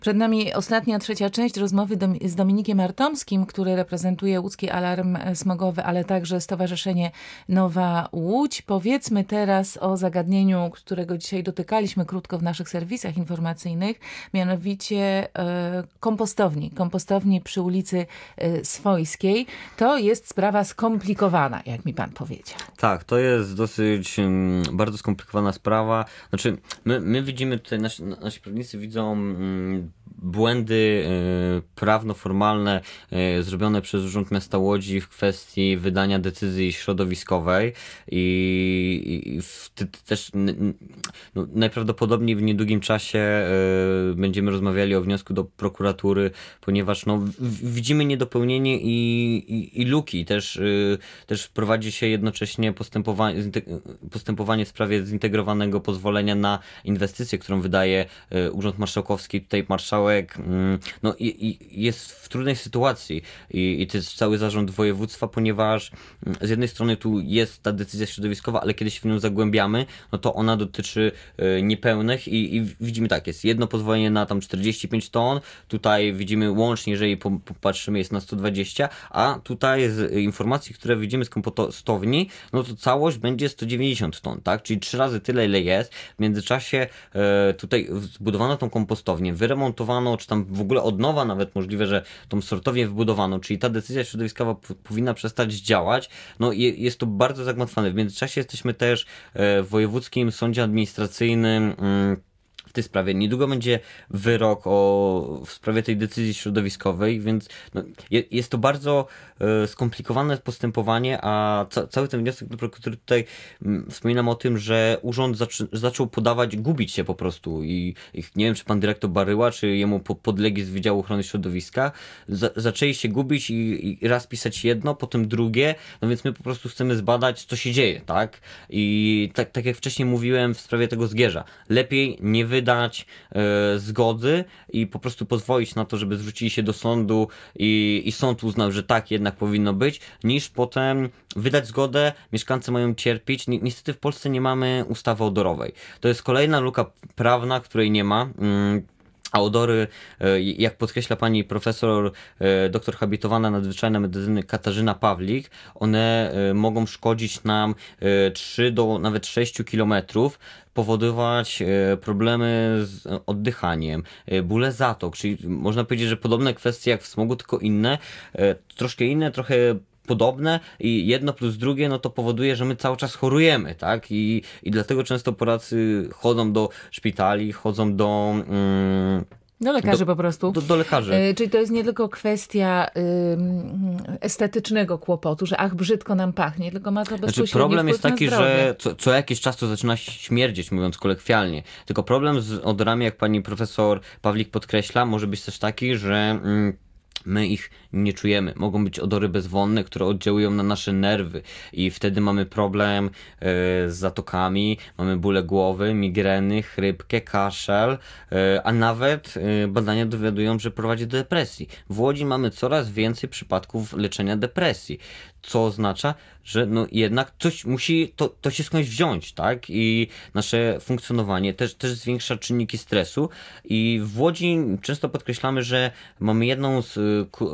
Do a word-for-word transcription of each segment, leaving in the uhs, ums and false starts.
Przed nami ostatnia, trzecia część rozmowy do, z Dominikiem Artomskim, który reprezentuje Łódzki Alarm Smogowy, ale także Stowarzyszenie Nowa Łódź. Powiedzmy teraz o zagadnieniu, którego dzisiaj dotykaliśmy krótko w naszych serwisach informacyjnych, mianowicie e, kompostowni. Kompostowni przy ulicy e, Swojskiej. To jest sprawa skomplikowana, jak mi pan powiedział. Tak, to jest dosyć um, bardzo skomplikowana sprawa. Znaczy, my, my widzimy tutaj, nasi, nasi prawnicy widzą um, błędy y, prawno-formalne y, zrobione przez Urząd Miasta Łodzi w kwestii wydania decyzji środowiskowej i, i wtedy też n, no, najprawdopodobniej w niedługim czasie y, będziemy rozmawiali o wniosku do prokuratury, ponieważ no, w, widzimy niedopełnienie i, i, i luki. Też, y, też prowadzi się jednocześnie postępowanie, postępowanie w sprawie zintegrowanego pozwolenia na inwestycję, którą wydaje y, Urząd Marszałkowski. Tutaj marszałek no, i, i jest w trudnej sytuacji i, i to jest cały zarząd województwa, ponieważ z jednej strony tu jest ta decyzja środowiskowa, ale kiedy się w nią zagłębiamy, no to ona dotyczy y, niepełnych i, i widzimy tak, jest jedno pozwolenie na tam czterdzieści pięć ton, tutaj widzimy łącznie, jeżeli popatrzymy, jest na sto dwadzieścia, a tutaj z informacji, które widzimy z kompostowni, no to całość będzie sto dziewięćdziesiąt ton, tak, czyli trzy razy tyle, ile jest. W międzyczasie y, tutaj zbudowano tą kompostownię, wyremontowano, czy tam w ogóle od nowa nawet możliwe, że tą sortownię wybudowano, czyli ta decyzja środowiskowa p- powinna przestać działać. No je, jest to bardzo zagmatwane. W międzyczasie jesteśmy też e, w Wojewódzkim Sądzie Administracyjnym mm, w tej sprawie. Niedługo będzie wyrok o, w sprawie tej decyzji środowiskowej, więc no, je, jest to bardzo e, skomplikowane postępowanie, a ca, cały ten wniosek do prokuratury tutaj m, wspominam o tym, że urząd zaczy, zaczął podawać, gubić się po prostu i, i nie wiem, czy pan dyrektor Baryła, czy jemu po, podlegli z Wydziału Ochrony Środowiska, za, zaczęli się gubić i, i raz pisać jedno, potem drugie, no więc my po prostu chcemy zbadać, co się dzieje, tak? I tak, tak jak wcześniej mówiłem w sprawie tego Zgierza, lepiej nie wy dać e, zgody i po prostu pozwolić na to, żeby zwrócili się do sądu i, i sąd uznał, że tak jednak powinno być, niż potem wydać zgodę, mieszkańcy mają cierpieć. Ni- niestety w Polsce nie mamy ustawy odorowej. To jest kolejna luka prawna, której nie ma. Mm. A odory, jak podkreśla pani profesor, doktor habilitowana nadzwyczajna medycyny Katarzyna Pawlik, one mogą szkodzić nam trzy do nawet sześć kilometrów, powodować problemy z oddychaniem, bóle zatok, czyli można powiedzieć, że podobne kwestie jak w smogu, tylko inne, troszkę inne, trochę podobne i jedno plus drugie, no to powoduje, że my cały czas chorujemy, tak? I, i dlatego często Polacy chodzą do szpitali, chodzą do... Mm, Do lekarzy do, po prostu. Do, do lekarzy. Y, czyli to jest nie tylko kwestia y, estetycznego kłopotu, że ach, brzydko nam pachnie, tylko ma to bezpośredni znaczy, problem wpływ jest taki, na zdrowie. że co, co jakiś czas to zaczyna śmierdzieć, mówiąc kolokwialnie. Tylko problem z odorami, jak pani profesor Pawlik podkreśla, może być też taki, że... Mm, my ich nie czujemy. Mogą być odory bezwonne, które oddziałują na nasze nerwy i wtedy mamy problem e, z zatokami, mamy bóle głowy, migreny, chrypkę, kaszel, e, a nawet e, badania dowiadują, że prowadzi do depresji. W Łodzi mamy coraz więcej przypadków leczenia depresji, co oznacza, że no jednak coś musi, to, to się skądś wziąć, tak? I nasze funkcjonowanie też, też zwiększa czynniki stresu i w Łodzi często podkreślamy, że mamy jedną z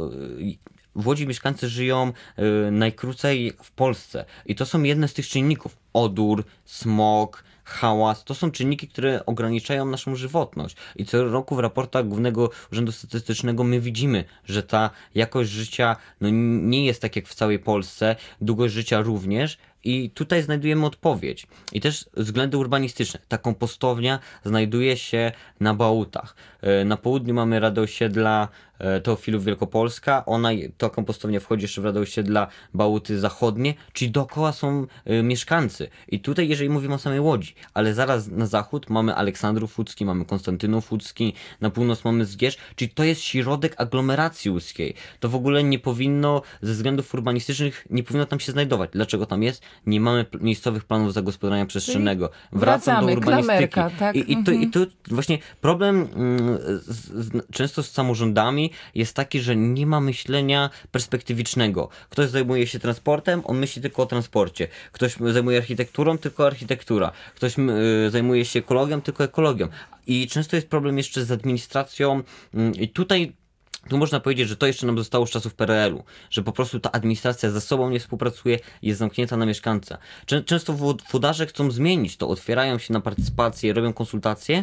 w Łodzi mieszkańcy żyją y, najkrócej w Polsce i to są jedne z tych czynników. Odór, smog, hałas, to są czynniki, które ograniczają naszą żywotność. I co roku w raportach Głównego Urzędu Statystycznego my widzimy, że ta jakość życia no, nie jest tak jak w całej Polsce, długość życia również. I tutaj znajdujemy odpowiedź. I też względy urbanistyczne. Ta kompostownia znajduje się na Bałutach. Na południu mamy Radę Osiedla Teofilów Wielkopolska. Ona, ta kompostownia wchodzi jeszcze w Radę Osiedla Bałuty Zachodnie, czyli dookoła są mieszkańcy. I tutaj, jeżeli mówimy o samej Łodzi, ale zaraz na zachód mamy Aleksandrów Łódzki, mamy Konstantynów Łódzki, na północ mamy Zgierz, czyli to jest środek aglomeracji łódzkiej. To w ogóle nie powinno, ze względów urbanistycznych, nie powinno tam się znajdować. Dlaczego tam jest? Nie mamy p- miejscowych planów zagospodarowania przestrzennego. Wracam wracamy, do urbanistyki. klamerka, tak? I, i, to, I to właśnie problem mm, z, z, często z samorządami mieszkańcami jest taki, że nie ma myślenia perspektywicznego. Ktoś zajmuje się transportem, on myśli tylko o transporcie. Ktoś zajmuje architekturą, tylko architektura. Ktoś y, zajmuje się ekologią, tylko ekologią. I często jest problem jeszcze z administracją y, i tutaj tu można powiedzieć, że to jeszcze nam zostało z czasów P R L u, że po prostu ta administracja ze sobą nie współpracuje, jest zamknięta na mieszkańca. Czę- często włodarze chcą zmienić to, otwierają się na partycypację, robią konsultacje,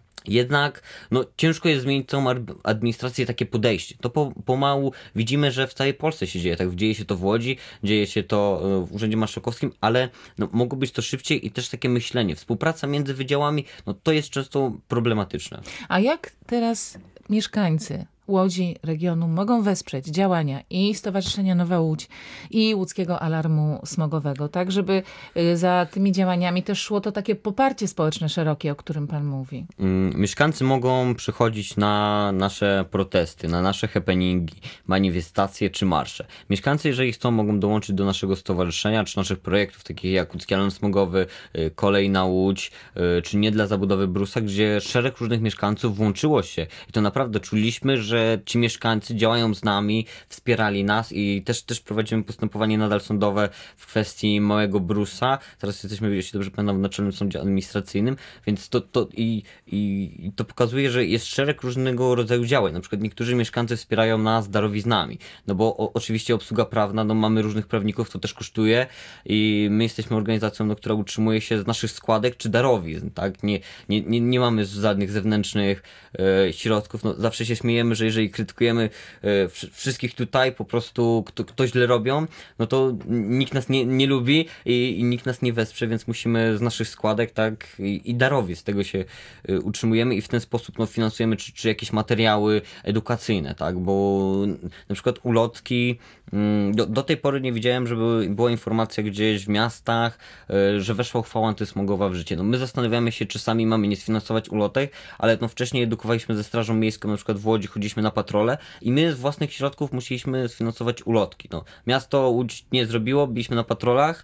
jednak no, ciężko jest zmienić całą administrację, takie podejście. To po, pomału widzimy, że w całej Polsce się dzieje. Tak, dzieje się to w Łodzi, dzieje się to w Urzędzie Marszałkowskim, ale no, mogło być to szybciej i też takie myślenie. Współpraca między wydziałami, no, to jest często problematyczne. A jak teraz mieszkańcy Łodzi, regionu mogą wesprzeć działania i Stowarzyszenia Nowa Łódź i Łódzkiego Alarmu Smogowego, tak żeby za tymi działaniami też szło to takie poparcie społeczne szerokie, o którym pan mówi? Mieszkańcy mogą przychodzić na nasze protesty, na nasze happeningi, manifestacje czy marsze. Mieszkańcy, jeżeli chcą, mogą dołączyć do naszego stowarzyszenia czy naszych projektów, takich jak Łódzki Alarm Smogowy, Kolej na Łódź, czy Nie dla zabudowy Brusa, gdzie szereg różnych mieszkańców włączyło się i to naprawdę czuliśmy, że ci mieszkańcy działają z nami, wspierali nas i też, też prowadzimy postępowanie nadal sądowe w kwestii Małego Brusa. Teraz jesteśmy, jeśli dobrze pamiętam, w Naczelnym Sądzie Administracyjnym, więc to, to, i, i, i to pokazuje, że jest szereg różnego rodzaju działań. Na przykład niektórzy mieszkańcy wspierają nas darowiznami, no bo o, oczywiście obsługa prawna, no mamy różnych prawników, to też kosztuje i my jesteśmy organizacją, no, która utrzymuje się z naszych składek czy darowizn, tak? Nie, nie, nie, nie mamy żadnych zewnętrznych e, środków, no zawsze się śmiejemy, że jeżeli krytykujemy e, wszystkich tutaj, po prostu kto, kto źle robią, no to nikt nas nie, nie lubi i, i nikt nas nie wesprze, więc musimy z naszych składek, tak, i, i darowi z tego się e, utrzymujemy i w ten sposób no, finansujemy czy, czy jakieś materiały edukacyjne, tak, bo na przykład ulotki, mm, do, do tej pory nie widziałem, żeby była informacja gdzieś w miastach, e, że weszła uchwała antysmogowa w życie. No my zastanawiamy się, czy sami mamy nie sfinansować ulotek, ale no wcześniej edukowaliśmy ze Strażą Miejską, na przykład w Łodzi chodziliśmy na patrole i my z własnych środków musieliśmy sfinansować ulotki. No, miasto Łódź nie zrobiło, byliśmy na patrolach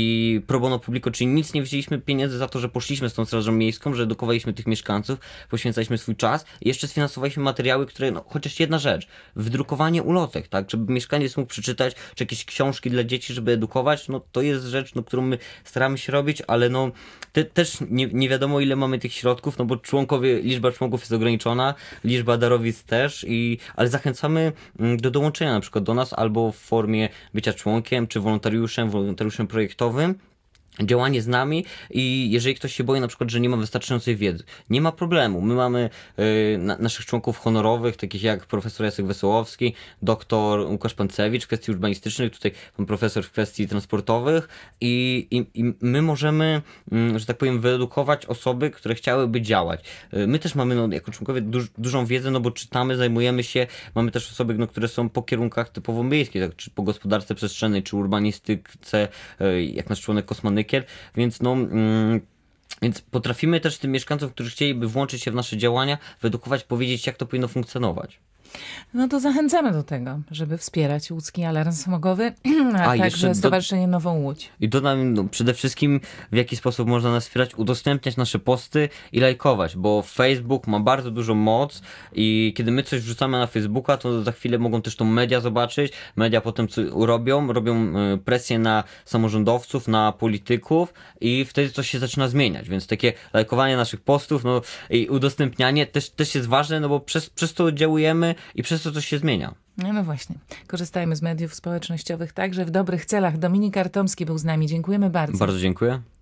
i pro bono publico, czyli nic nie wzięliśmy pieniędzy za to, że poszliśmy z tą Strażą Miejską, że edukowaliśmy tych mieszkańców, poświęcaliśmy swój czas i jeszcze sfinansowaliśmy materiały, które, no chociaż jedna rzecz, wydrukowanie ulotek, tak, żeby mieszkaniec mógł przeczytać, czy jakieś książki dla dzieci, żeby edukować, no to jest rzecz, no, którą my staramy się robić, ale no te, też nie, nie wiadomo ile mamy tych środków, no bo członkowie, liczba członków jest ograniczona, liczba darowizn też, i, ale zachęcamy do dołączenia na przykład do nas albo w formie bycia członkiem, czy wolontariuszem, wolontariuszem projektowym. Działanie z nami i jeżeli ktoś się boi na przykład, że nie ma wystarczającej wiedzy, nie ma problemu. My mamy y, na, naszych członków honorowych, takich jak profesor Jacek Wesołowski, doktor Łukasz Pancewicz w kwestii urbanistycznych, tutaj pan profesor w kwestii transportowych i, i, i my możemy, y, że tak powiem, wyedukować osoby, które chciałyby działać. Y, my też mamy no, jako członkowie duż, dużą wiedzę, no bo czytamy, zajmujemy się, mamy też osoby, no, które są po kierunkach typowo miejskich, tak, czy po gospodarce przestrzennej, czy urbanistyce, y, jak nasz członek Kosmanykiel, więc no... Mm, Więc potrafimy też tym mieszkańcom, którzy chcieliby włączyć się w nasze działania, wyedukować, powiedzieć, jak to powinno funkcjonować. No to zachęcamy do tego, żeby wspierać Łódzki Alarm Smogowy, a, a także Stowarzyszenie do... Nową Łódź. I dodam no, przede wszystkim, w jaki sposób można nas wspierać, udostępniać nasze posty i lajkować, bo Facebook ma bardzo dużą moc i kiedy my coś wrzucamy na Facebooka, to za chwilę mogą też to media zobaczyć, media potem co robią, robią presję na samorządowców, na polityków i wtedy coś się zaczyna zmieniać, więc takie lajkowanie naszych postów no, i udostępnianie też, też jest ważne, no bo przez, przez to działujemy i przez to coś się zmienia. No, no właśnie. Korzystajmy z mediów społecznościowych także w dobrych celach. Dominik Artomski był z nami. Dziękujemy bardzo. Bardzo dziękuję.